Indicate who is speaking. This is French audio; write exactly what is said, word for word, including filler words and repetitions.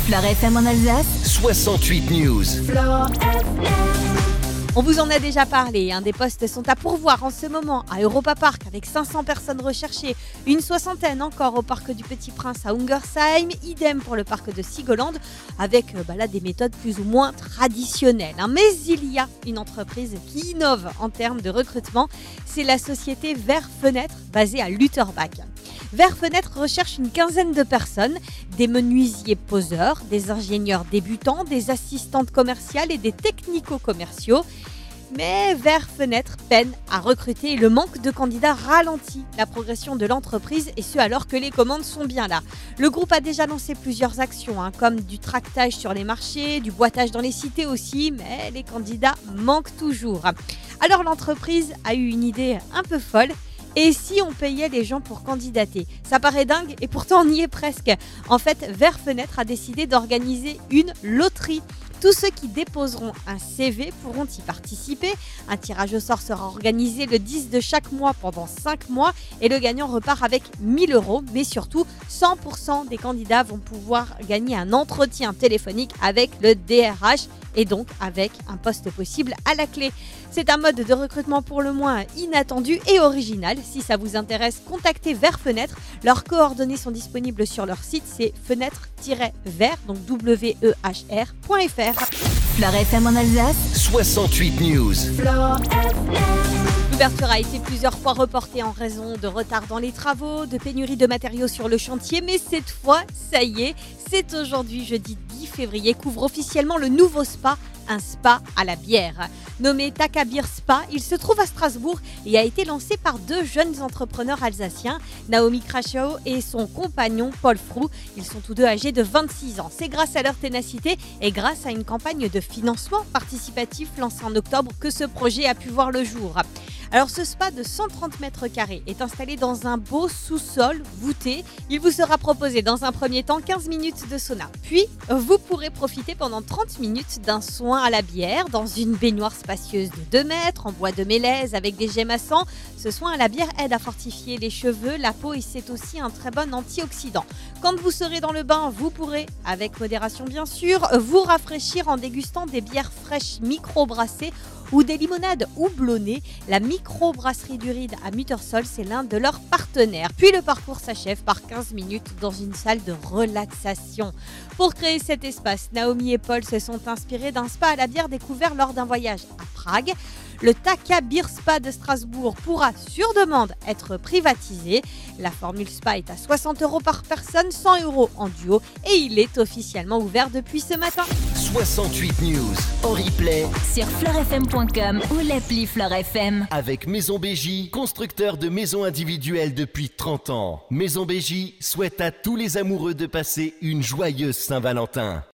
Speaker 1: Fleur F M en Alsace,
Speaker 2: soixante-huit News.
Speaker 1: Fleur F M.
Speaker 3: On vous en a déjà parlé, hein, des postes sont à pourvoir en ce moment à Europa Park avec cinq cents personnes recherchées, une soixantaine encore au parc du Petit Prince à Ungersheim, idem pour le parc de Sigoland avec euh, bah là, des méthodes plus ou moins traditionnelles. Hein. Mais il y a une entreprise qui innove en termes de recrutement, c'est la société Vert Fenêtre basée à Lutterbach. Vert Fenêtre recherche une quinzaine de personnes, des menuisiers poseurs, des ingénieurs débutants, des assistantes commerciales et des technico-commerciaux. Mais Vert Fenêtre peine à recruter et le manque de candidats ralentit la progression de l'entreprise et ce alors que les commandes sont bien là. Le groupe a déjà lancé plusieurs actions hein, comme du tractage sur les marchés, du boitage dans les cités aussi, mais les candidats manquent toujours. Alors l'entreprise a eu une idée un peu folle. Et si on payait les gens pour candidater ? Ça paraît dingue et pourtant on y est presque. En fait, Vert Fenêtre a décidé d'organiser une loterie. Tous ceux qui déposeront un C V pourront y participer. Un tirage au sort sera organisé le dix de chaque mois pendant cinq mois et le gagnant repart avec mille euros. Mais surtout, cent pour cent des candidats vont pouvoir gagner un entretien téléphonique avec le D R H et donc avec un poste possible à la clé. C'est un mode de recrutement pour le moins inattendu et original. Si ça vous intéresse, contactez Vert Fenêtre. Leurs coordonnées sont disponibles sur leur site, c'est fenêtre-vert, donc W E H R point F R.
Speaker 1: Fleur F M en Alsace,
Speaker 2: soixante-huit News.
Speaker 1: Fleur F M.
Speaker 3: L'ouverture a été plusieurs fois reportée en raison de retard dans les travaux, de pénurie de matériaux sur le chantier, mais cette fois, ça y est, c'est aujourd'hui jeudi dix février qu'ouvre officiellement le nouveau spa, un spa à la bière. Nommé Taka Beer Spa, il se trouve à Strasbourg et a été lancé par deux jeunes entrepreneurs alsaciens, Naomi Krachau et son compagnon Paul Frou. Ils sont tous deux âgés de vingt-six ans. C'est grâce à leur ténacité et grâce à une campagne de financement participatif lancée en octobre que ce projet a pu voir le jour. Alors ce spa de cent trente mètres carrés est installé dans un beau sous-sol voûté. Il vous sera proposé dans un premier temps quinze minutes de sauna. Puis vous pourrez profiter pendant trente minutes d'un soin à la bière dans une baignoire spacieuse de deux mètres en bois de mélèze avec des jets massants. Ce soin à la bière aide à fortifier les cheveux, la peau et c'est aussi un très bon antioxydant. Quand vous serez dans le bain, vous pourrez, avec modération bien sûr, vous rafraîchir en dégustant des bières fraîches micro-brassées ou des limonades houblonnées. La micro-brasserie du Ride à Muttersol, c'est l'un de leurs partenaires. Puis le parcours s'achève par quinze minutes dans une salle de relaxation. Pour créer cet espace, Naomi et Paul se sont inspirés d'un spa à la bière découvert lors d'un voyage à Prague. Le Taka Beer Spa de Strasbourg pourra, sur demande, être privatisé. La formule spa est à soixante euros par personne, cent euros en duo et il est officiellement ouvert depuis ce matin.
Speaker 2: soixante-huit News en replay
Speaker 1: sur fleur f m point com ou l'appli Fleur F M.
Speaker 2: avec Maison B J, constructeur de maisons individuelles depuis trente ans. Maison B J souhaite à tous les amoureux de passer une joyeuse Saint-Valentin.